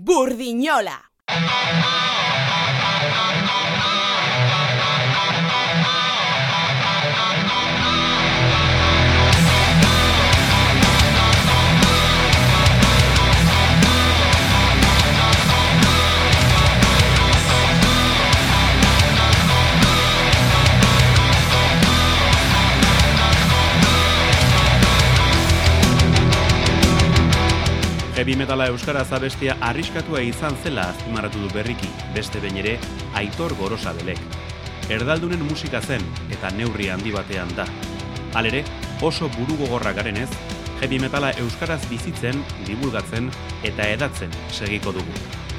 Burdinola. Heavy metala euskaraz abestia arriskatua izan zela azpimarratu du berriki, beste behin ere Aitor Gorosabelek. Erdaldunen musika zen eta neurri handi batean da. Halere, oso burugogorra garenez, heavy metala euskaraz bizitzen, divulgatzen eta hedatzen segiko dugu.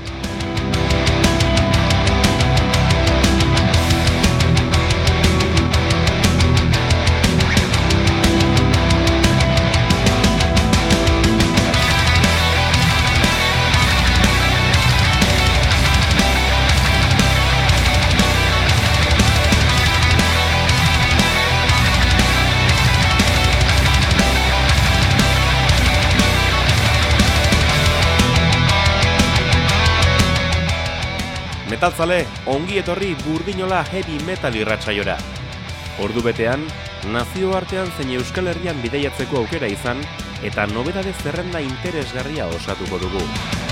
Metalzale, ongi etorri Burdinola heavy metal irratsaiora. Ordu betean, nazioartean zein Euskal Herrian bidaiatzeko aukera izan eta nobedade zerrenda interesgarria osatuko dugu.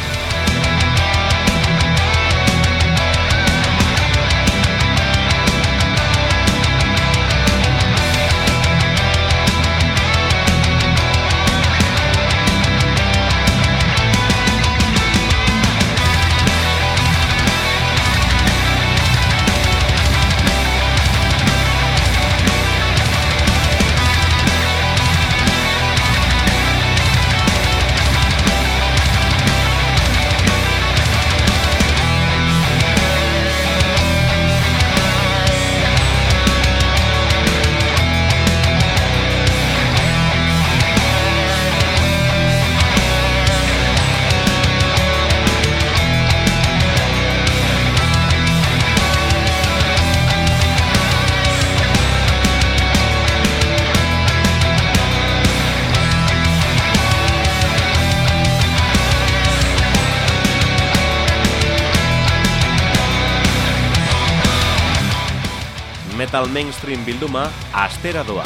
Metal mainstream bilduma astera doa.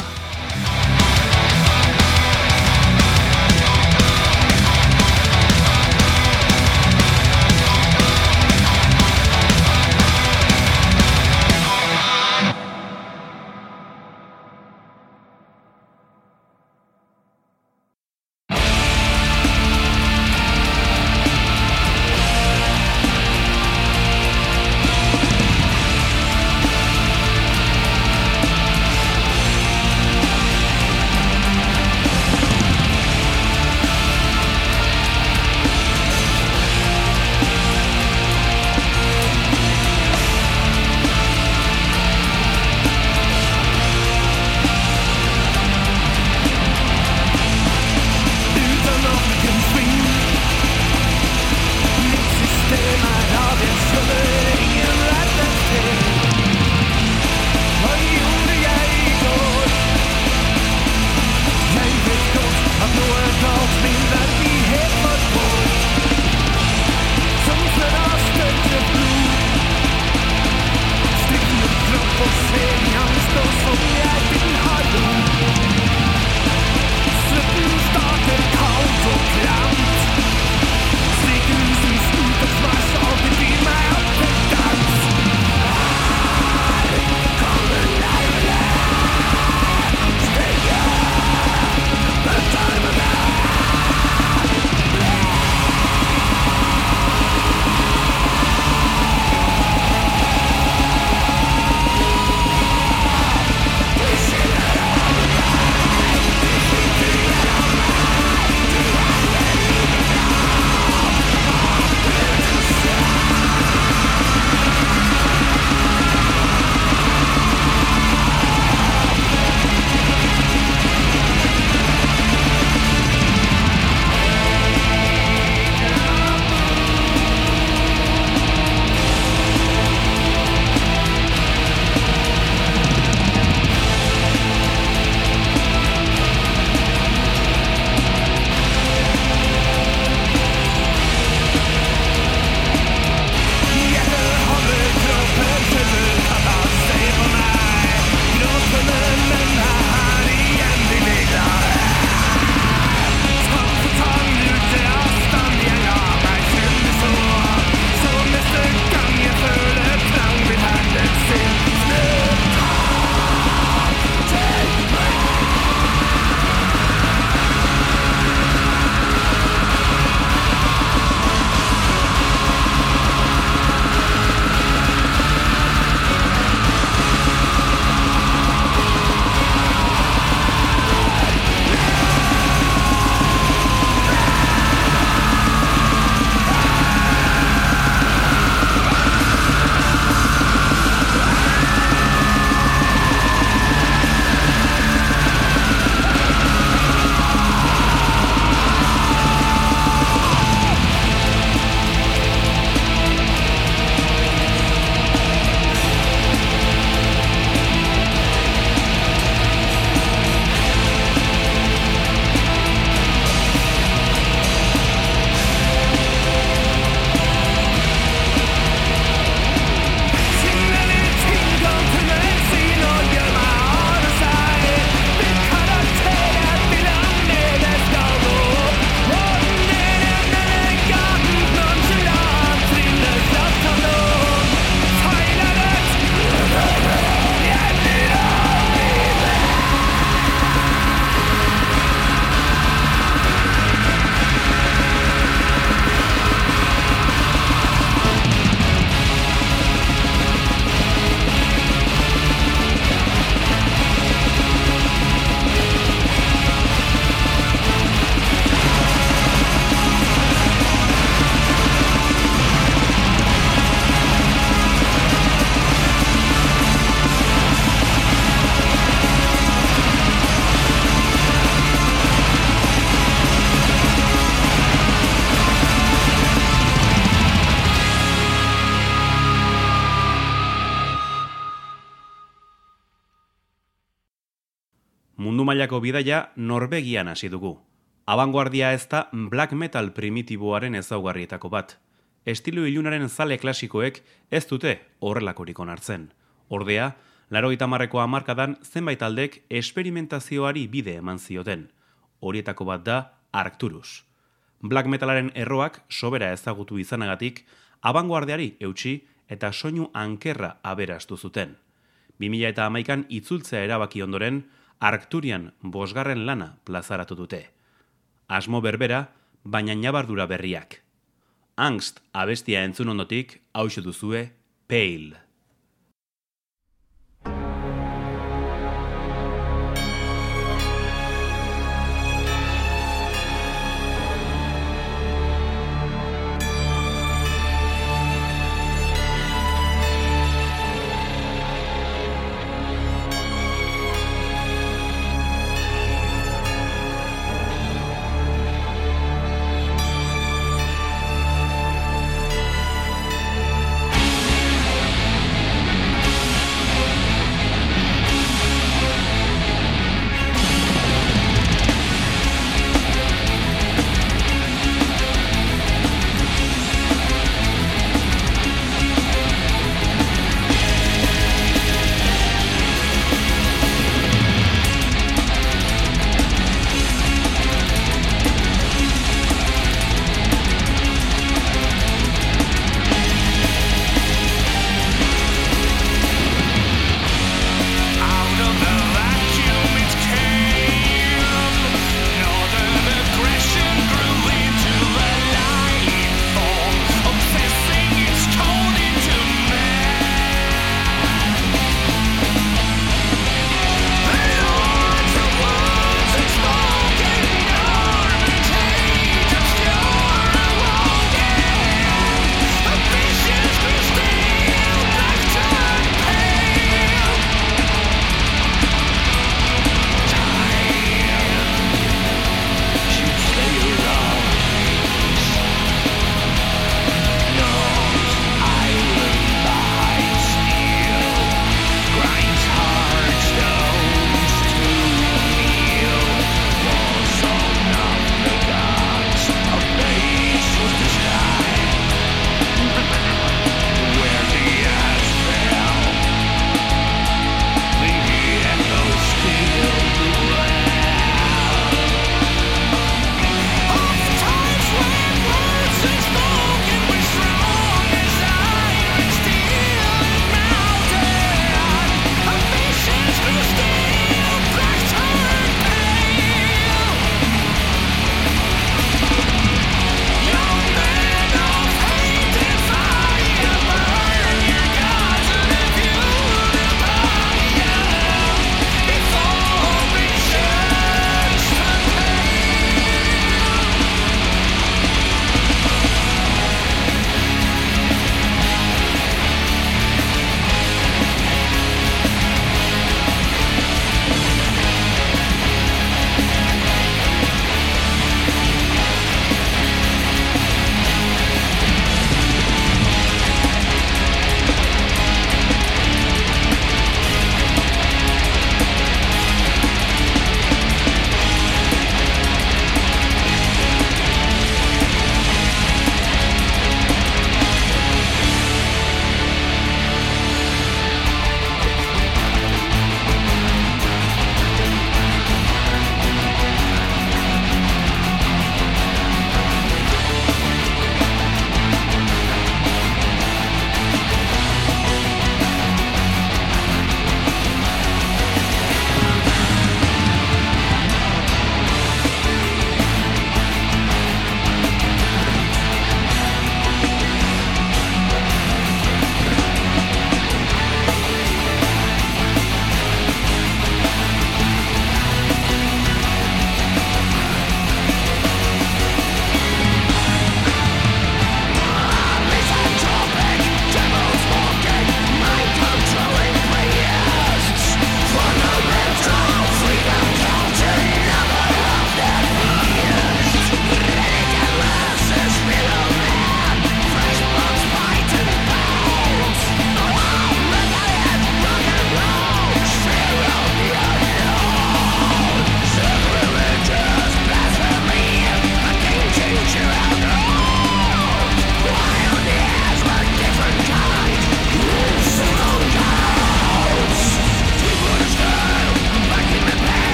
Mundu mailako bidaia Norvegian hasi dugu. Abanguardia ez da black metal primitiboaren ezaugarrietako bat. Estilo ilunaren zale klasikoek ez dute horrelakorik onartzen. Ordea, 80ko hamarkadan zenbait taldek esperimentazioari bide eman zioten. Horietako bat da Arcturus. Black metalaren erroak sobera ezagutu izanagatik, abanguardiari eutsi eta soinu ankerra aberastu zuten. 2011an itzultzea erabaki ondoren, Arcturian 5. lana plazaratu dute. Asmo berbera, baina ñabardura berriak. Angst abestia entzun ondotik, hauxe duzue, Pale.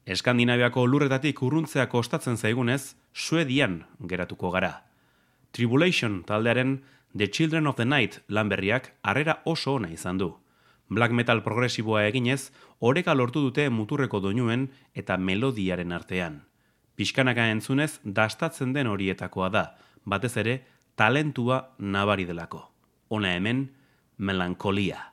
Eskandinaviako lurretatik urruntzea kostatzen zaigunez, Suedian geratuko gara. Tribulation taldearen The Children of the Night lan berriak harrera oso ona izan du. Black metal progresiboa eginez, oreka lortu dute muturreko doinuen eta melodiaren artean. Pixkanaka entzunez, dastatzen den horietakoa da, batez ere, talentua nabari delako. Hona hemen, Melankolia.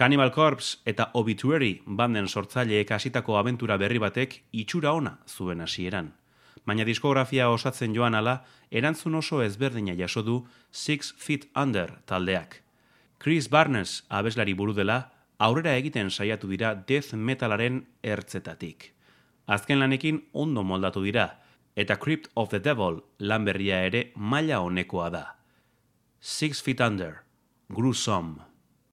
Cannibal Corpse eta Obituary banden sortzaileek hasitako abentura berri batek itxura ona zuen hasieran. Baina diskografia osatzen joan ala, erantzun oso ezberdina jaso du 6 Feet Under taldeak. Chris Barnes abeslari buru dela, aurrera egiten saiatu dira death metalaren ertzetatik. Azken lanekin ondo moldatu dira, eta Crypt of the Devil lan berria ere maila honekoa da. 6 Feet Under, Gruesome.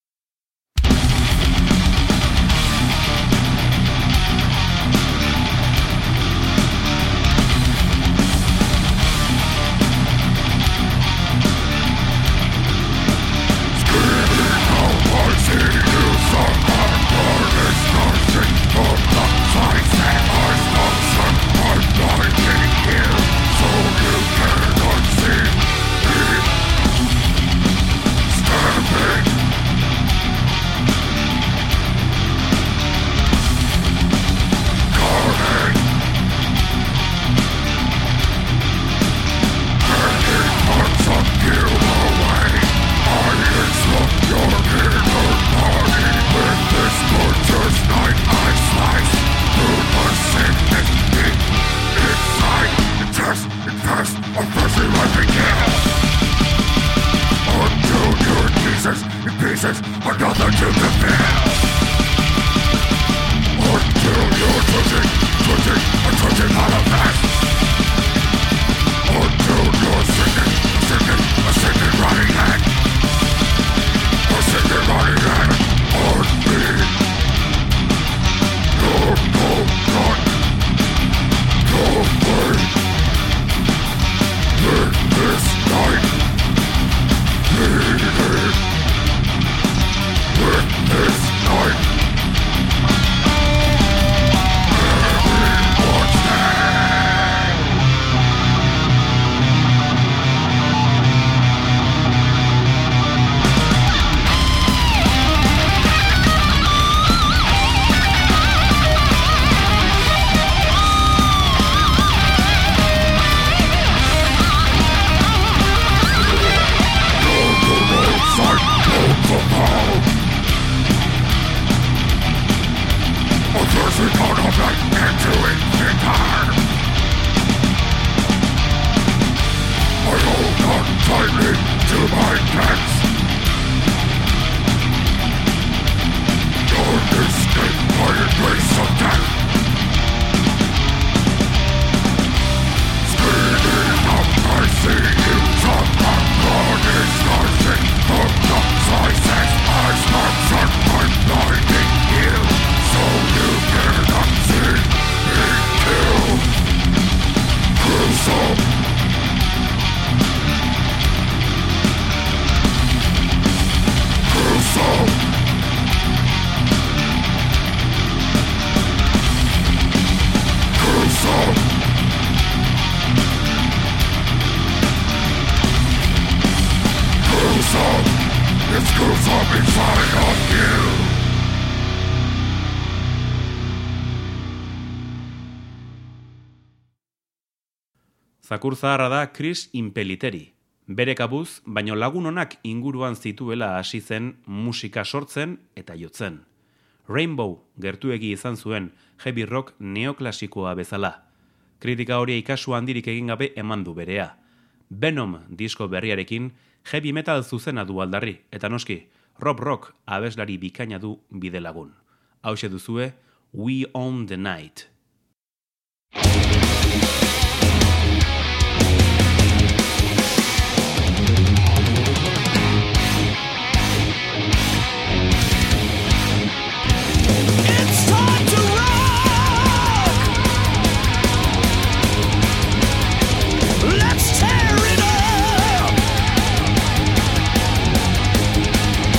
Zakur zaharra da Chris Impeliteri. Bere kabuz, baino lagun onak inguruan zituela hasi zen musika sortzen eta jotzen. Rainbow gertuegi izan zuen heavy rock neoklasikoa bezala. Kritika hori ikasu handirik egin gabe eman du berea. Venom disko berriarekin heavy metal zuzena du aldarri, eta noski, Rob Rock abeslari bikaina du bidelagun. Hauxe duzue, We Own the Night.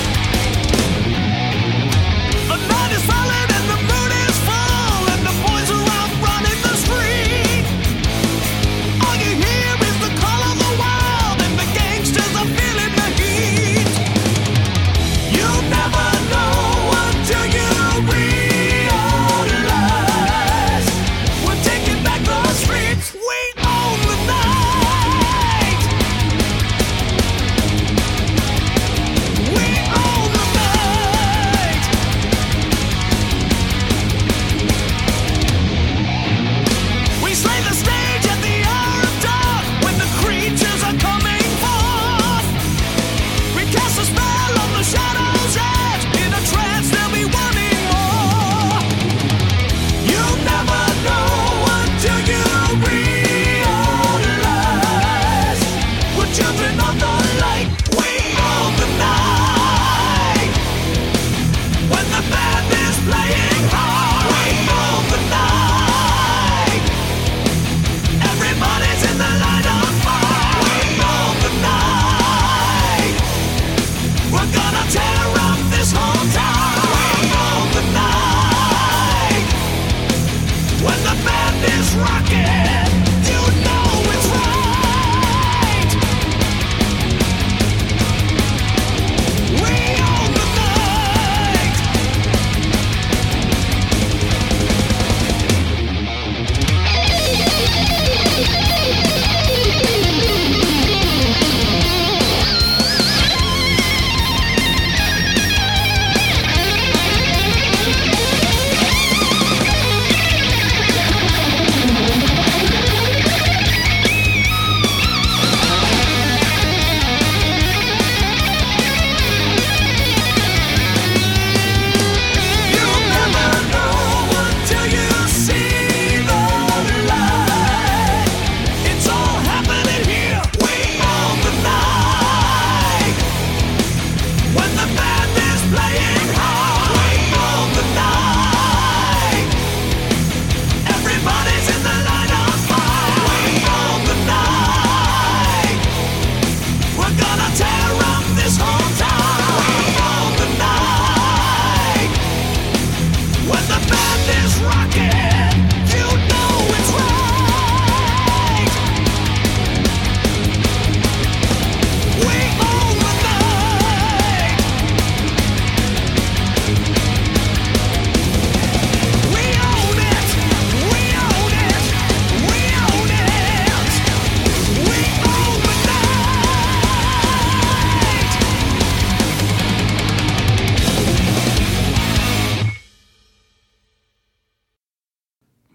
The night is silent and the moon is full, and the voice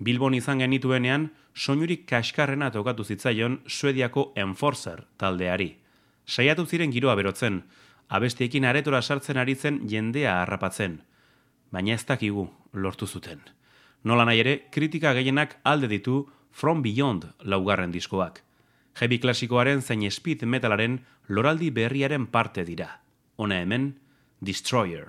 Bilbon izan genituenean, soinurik kaskarrena tokatu zitzaion Suediako Enforcer taldeari. Saiatu ziren giroa berotzen, abestiekin aretora sartzen ari zen jendea harrapatzen. Baina ez dakigu lortu zuten. Nola nahi ere, kritika gehienak alde ditu From Beyond laugarren diskoak. Heavy klasikoaren zein speed metalaren loraldi berriaren parte dira. Hona hemen, Destroyer.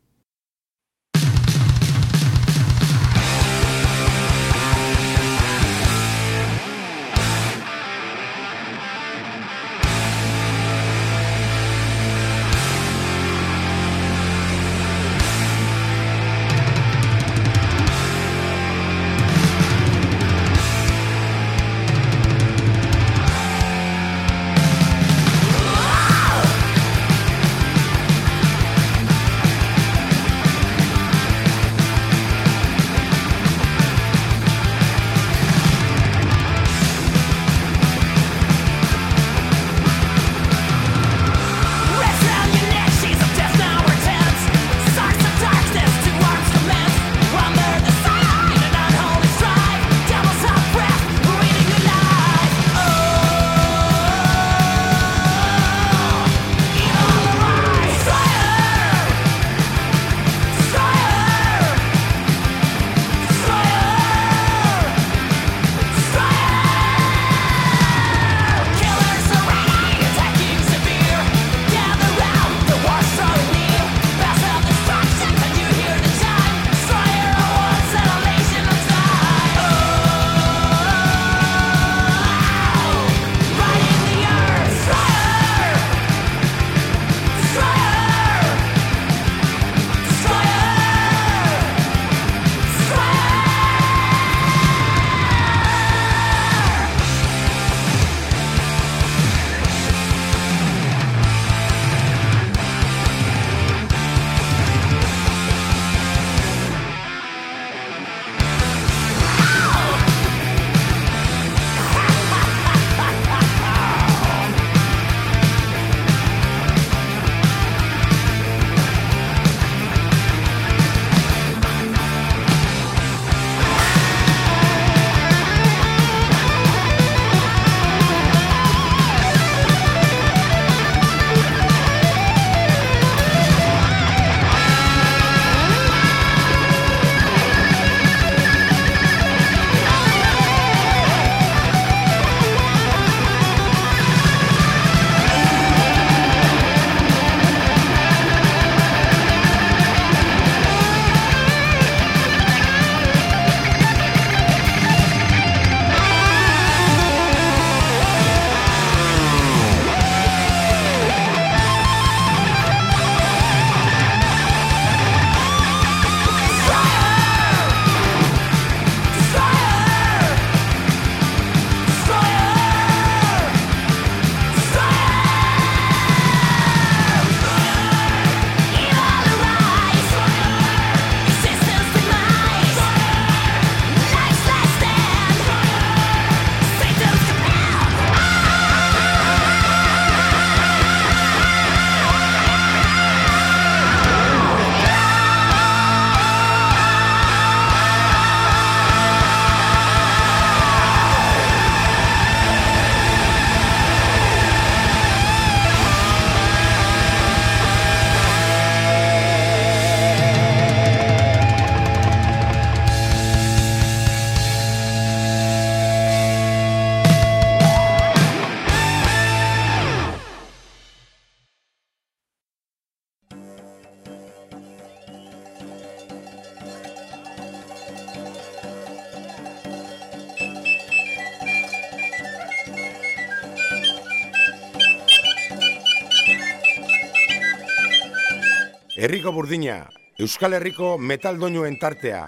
Herriko burdina, Euskal Herriko metal doinuen tartea.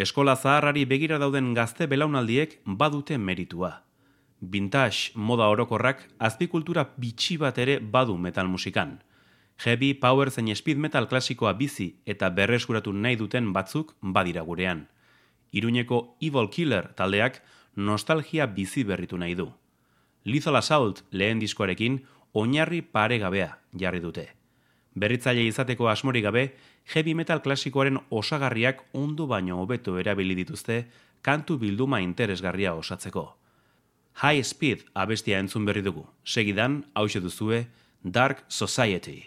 Eskola zaharrari begira dauden gazte belaunaldiek badute meritua. Vintage moda orokorrak azpikultura bitxi bat ere badu metal musikan. Heavy, power zein speed metal klasikoa bizi eta berreskuratu nahi duten batzuk badira gurean. Iruñeko Evil Killer taldeak nostalgia bizi berritu nahi du. Lethal Assault lehen diskoarekin oinarri paregabea jarri dute. Berritzaile izateko asmorik gabe, heavy metal klasikoaren osagarriak ondo baino hobeto erabili dituzte kantu bilduma interesgarria osatzeko. High Speed abestia entzun berri dugu. Segidan, hauxe duzue, Dark Society.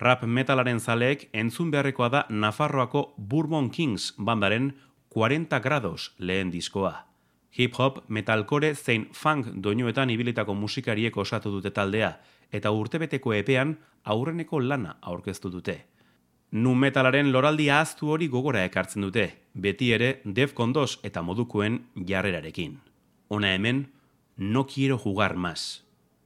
Rap metalaren zaleek entzun beharrekoa da Nafarroako Bourbon Kings bandaren 40 grados lehen diskoa. Hip-hop, metalcore zein funk doinuetan ibilitako musikariek osatu dute taldea, eta urtebeteko epean aurreneko lana aurkeztu dute. Nu metalaren loraldi ahaztu hori gogora ekartzen dute, beti ere Defcon 2 eta modukoen jarrerarekin. Hona hemen, No quiero jugar más.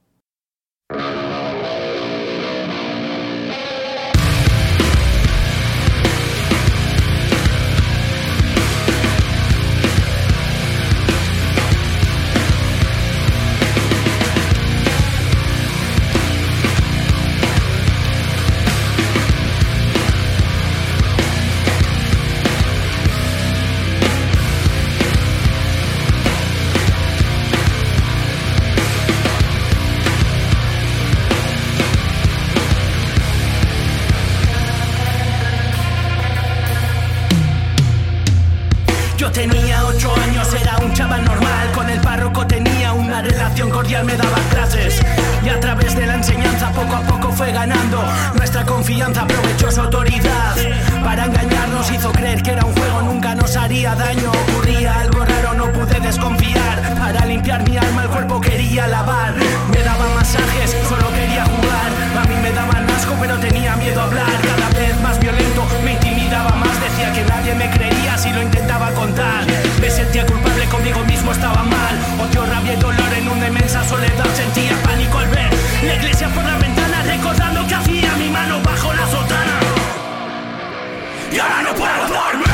Tenía 8 años, era un chaval normal. Con el párroco tenía una relación cordial, me daba clases. Y a través de la enseñanza poco a poco fue ganando nuestra confianza, aprovechó su autoridad para engañarnos, hizo creer que era un juego, nunca nos haría daño. Ocurría algo raro, no pude desconfiar. Para limpiar mi alma el cuerpo quería lavar. Me daba masajes, solo quería jugar. A mí me daban asco pero tenía miedo a hablar. Cada vez más violento, me intimidaba más. Decía que nadie me creería si lo intentaba contar. Me sentía culpable, conmigo mismo estaba mal. Odio, rabia y dolor en una inmensa soledad. Sentía pánico al ver la iglesia por la ventana, recordando que hacía mi mano bajo la sotana. Y ahora no puedo dormir.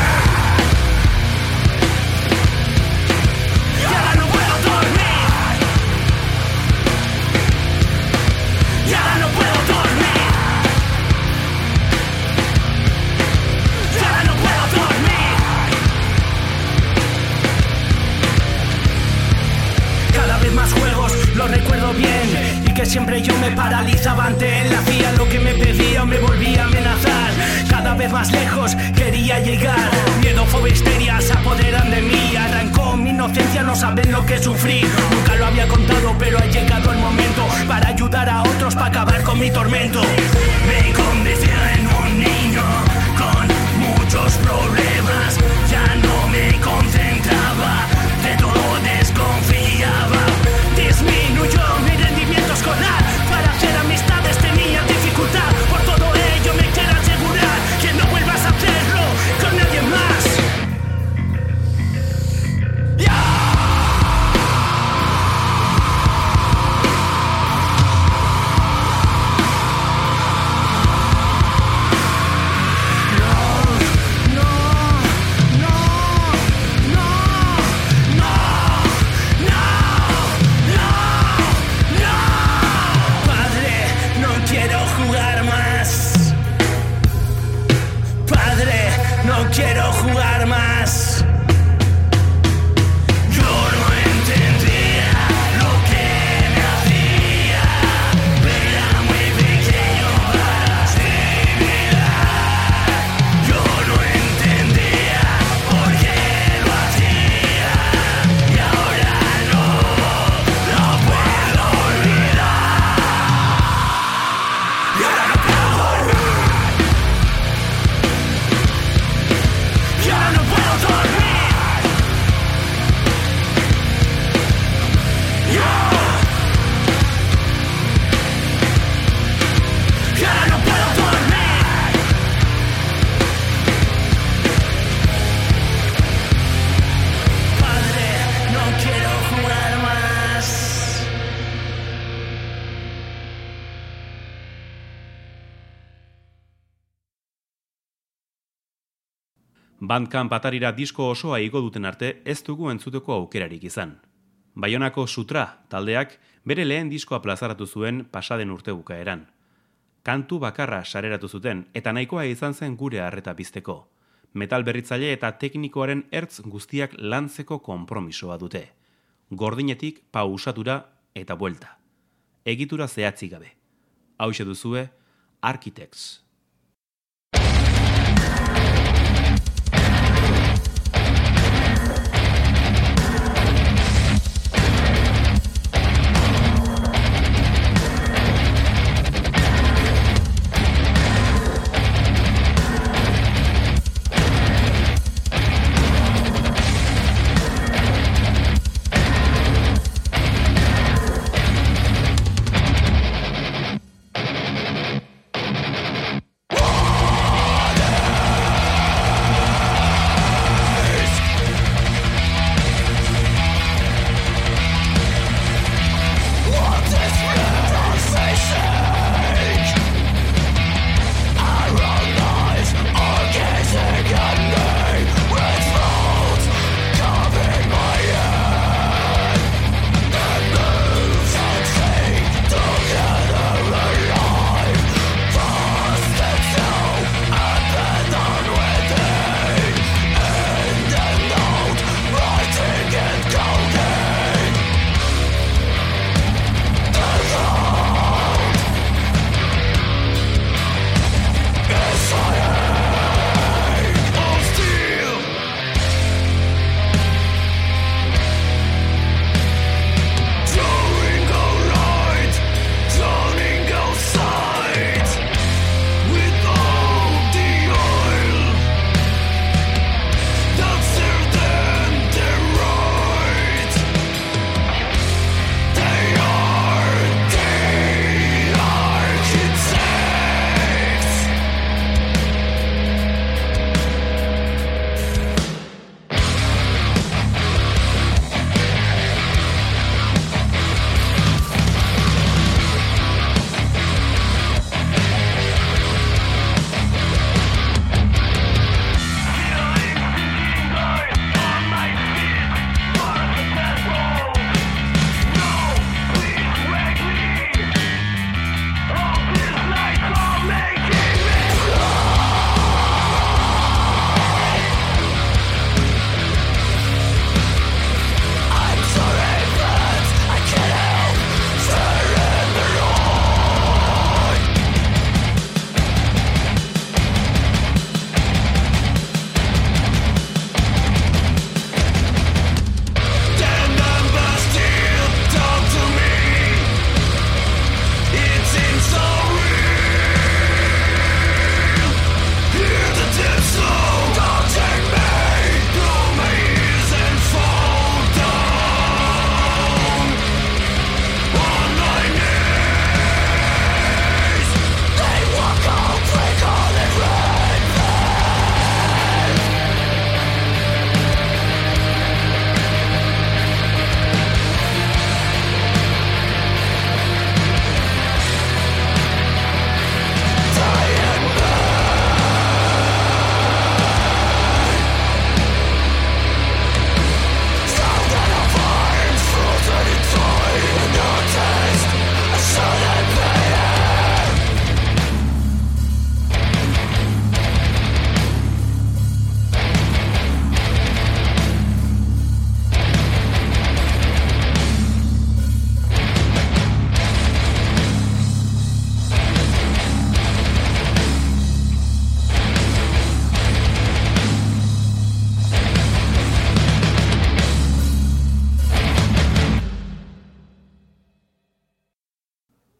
Y ahora no puedo dormir. Y ahora no puedo dormir. Y ahora no puedo dormir. Cada vez más juegos, lo recuerdo bien. Y que siempre yo me paralizaba ante él. Hacía lo que me pedía o me volvía a amenazar. Cada vez más lejos quería llegar. Miedo, fobia, histeria se apoderan de mí. Arrancó mi inocencia, no saben lo que sufrí. Nunca lo había contado, pero ha llegado el momento para ayudar a otros, para acabar con mi tormento. Me convirtió en un niño con muchos problemas. Ya no me concentraba, de todo desconfiaba. Disminuyó mi rendimiento escolar. Para hacer amistades tenía dificultad. Por todo ello me quiero asegurar que no vuelvas a hacerlo con nadie más. Quiero jugar más. Yo no entendía lo que me hacía. Era muy pequeño para asimilar. Yo no entendía por qué lo hacía. Y ahora no puedo olvidar. Y ahora no puedo dormir. Ya no puedo dormir. Ya no puedo dormir. Padre, no quiero jugar más. Bandcamp atarira disko osoa igo duten arte ez dugu entzuteko aukerarik izan. Baionako Sutra taldeak bere lehen diskoa plazaratu zuen pasaden urte bukaeran. Kantu bakarra sareratu zuten eta nahikoa izan zen gure harreta pizteko. Metal berritzaile eta teknikoaren ertz guztiak lantzeko konpromisoa dute. Gordinetik pausatura eta buelta. Egitura zehatzik gabe. Hauxe duzue, Architects.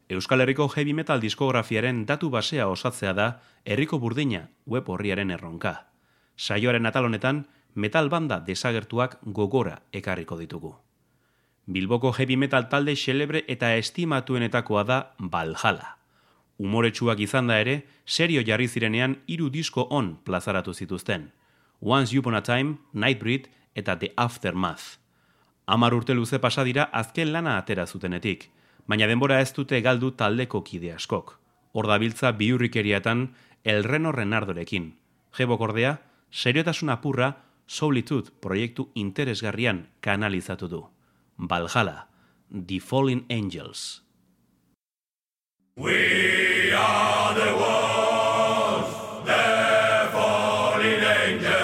Euskal Herriko heavy metal diskografiaren datu basea osatzea da Herriko Burdina web orriaren erronka. Saioaren atal honetan, metal banda desagertuak gogora ekarriko ditugu. Bilboko heavy metal talde xelebre eta estimatuenetakoa da Valhalla. Umoretsuak izan da ere, serio jarri zirenean 3 disko on plazaratu zituzten. Once Upon a Time, Nightbreed eta The Aftermath. 10 urte luze pasa dira azken lana atera zutenetik, baina denbora ez dute galdu taldeko kide askok. Hor dabiltza bihurrikeriatan El Reno Renardorekin. Jebok ordea, seriotasun apurra Solitude proiektu interesgarrian kanalizatu du. Valhalla, The Fallen Angels. We are the ones, the fallen angels.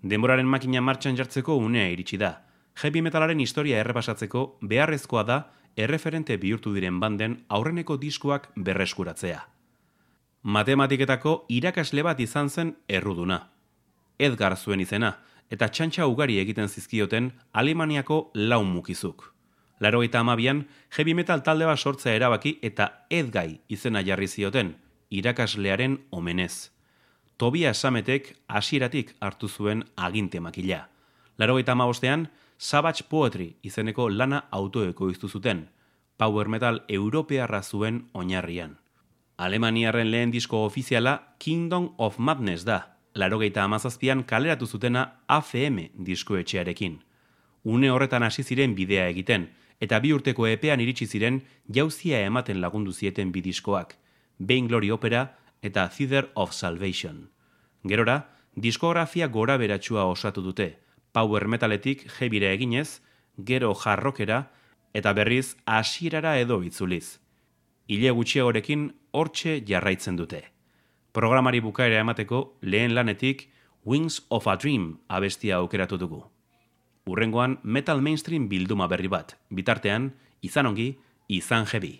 Denboraren makina martxan jartzeko unea iritsi da. Heavy metalaren historia errepasatzeko beharrezkoa da erreferente bihurtu diren banden aurreneko diskoak berreskuratzea. Matematiketako irakasle bat izan zen erruduna. Edgar zuen izena, eta txantxa ugari egiten zizkioten Alemaniako lau mukizuk. 82an heavy metal talde bat sortzea erabaki eta Edgai izena jarri zioten, irakaslearen omenez. Tobias Sammetek hasieratik hartu zuen aginte makila. 85ean Savage Poetry izeneko lana autoekoiztu zuten, power metal europearra zuen oinarrian. Alemaniarren lehen disko ofiziala Kingdom of Madness da, 87an kaleratu zutena AFM diskoetxearekin. Une horretan hasi ziren bidea egiten, eta 2 urteko epean iritsi ziren jauzia ematen lagundu zieten bi diskoak, Vainglory Opera eta Theater of Salvation. Gerora, diskografia gora beratsua osatu dute, power metaletik heavyra eginez, gero hard-rockera, eta berriz hasierara edo itzuliz. Hile gutxiagorekin hortxe jarraitzen dute. Programari bukaera emateko lehen lanetik Wings of a Dream abestia aukeratu dugu. Hurrengoan metal mainstream bilduma berri bat, bitartean, izan ongi, izan heavy.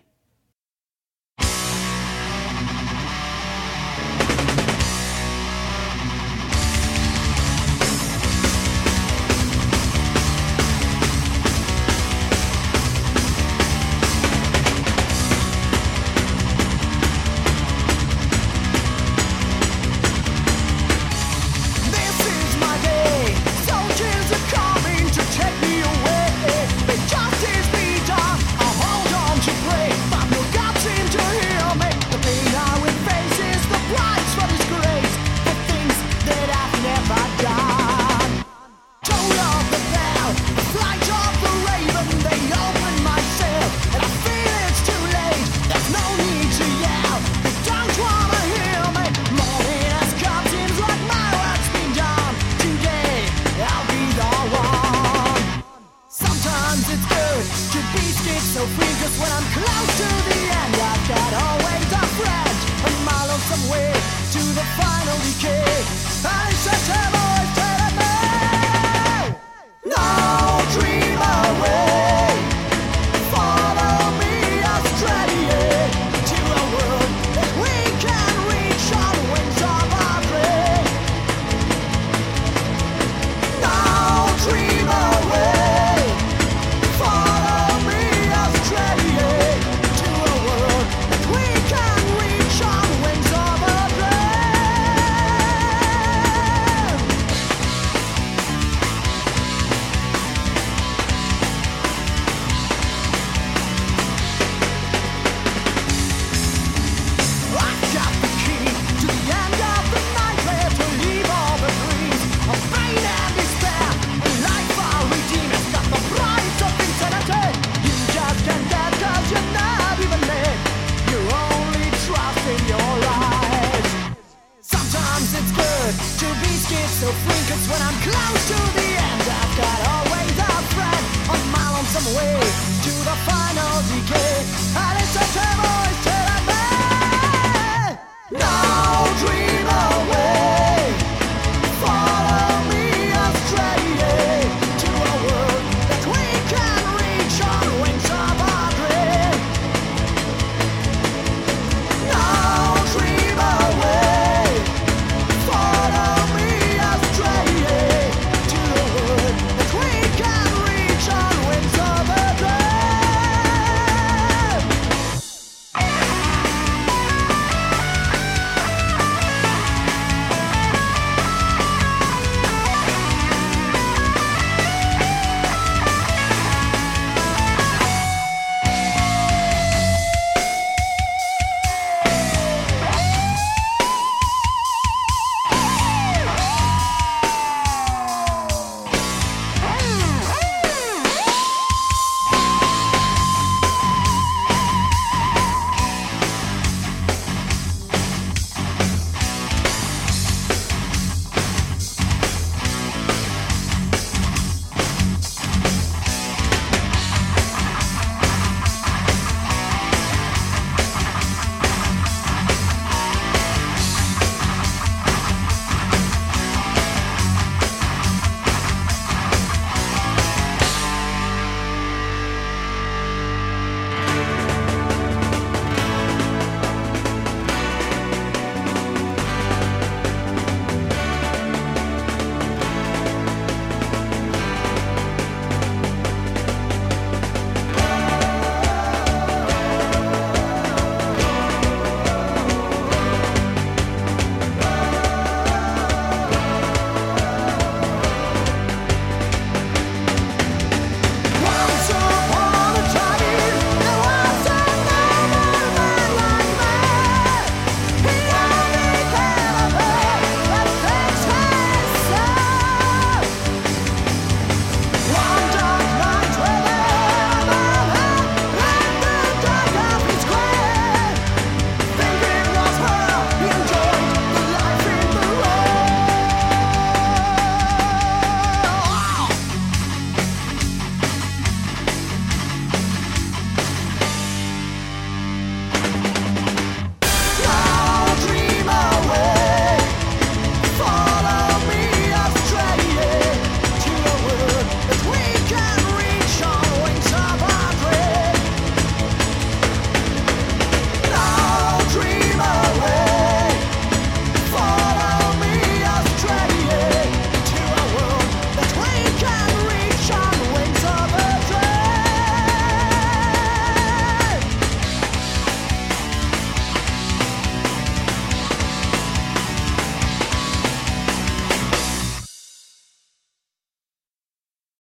So free, 'cause when I'm close to the